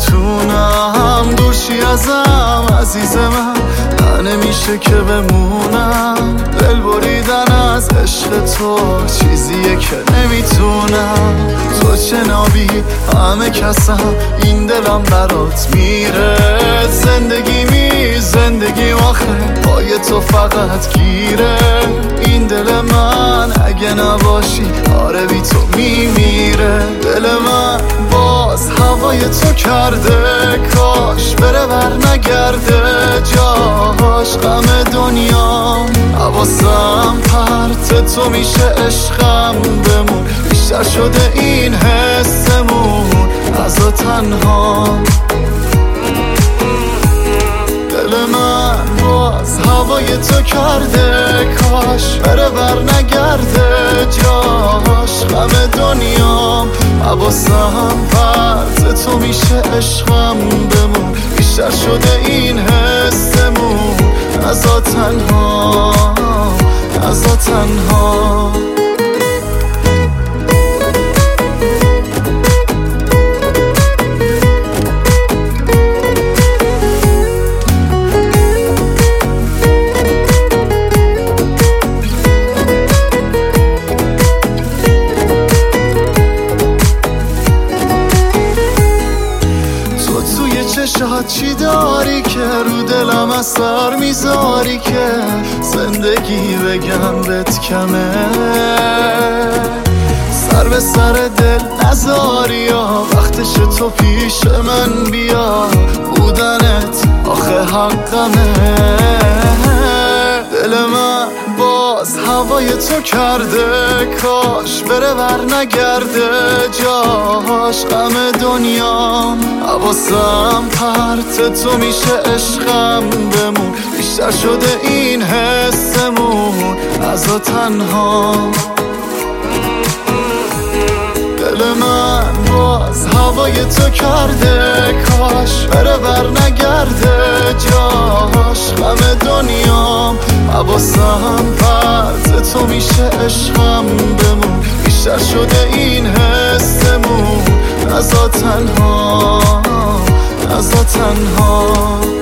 نمیتونم دورشی ازم عزیز من نمیشه که بمونم دل بریدن از عشق تو چیزیه که نمیتونم تو چنابی همه کسم این دلم برات میره زندگی آخه پای تو فقط گیره این دل من اگه نباشی آره بی تو میمیره دل من باز هوای تو کرده کاش بره بر نگرده جاش غم دنیام حواسم پرت تو میشه عشقم بمون بیشتر شده این حسمون از تنها دل من باز هوای تو کرده کاش بره بر نگرده جاش غم دنیام حواسم پرت تو میشه عشقم بمون بیشتر شده این حسمون از تنها چشات چی داری که رو دلم اثر میذاری که زندگی بگم بهت کمه سر به سر دل نذاری یا وقتش تو پیش من بیا بودنت آخه حقمه دل من باز هوای تو کرده کاش بره بر نگرده جاش غم دنیام حواسم پرت تو میشه عشقم بمون بیشتر شده این حسمون از تنها دل من باز هوای تو کرده کاش بره بر نگرده جاش غم دنیام حواسم پرت تو میشه عشقم بمون بیشتر شده این حسمون از تنها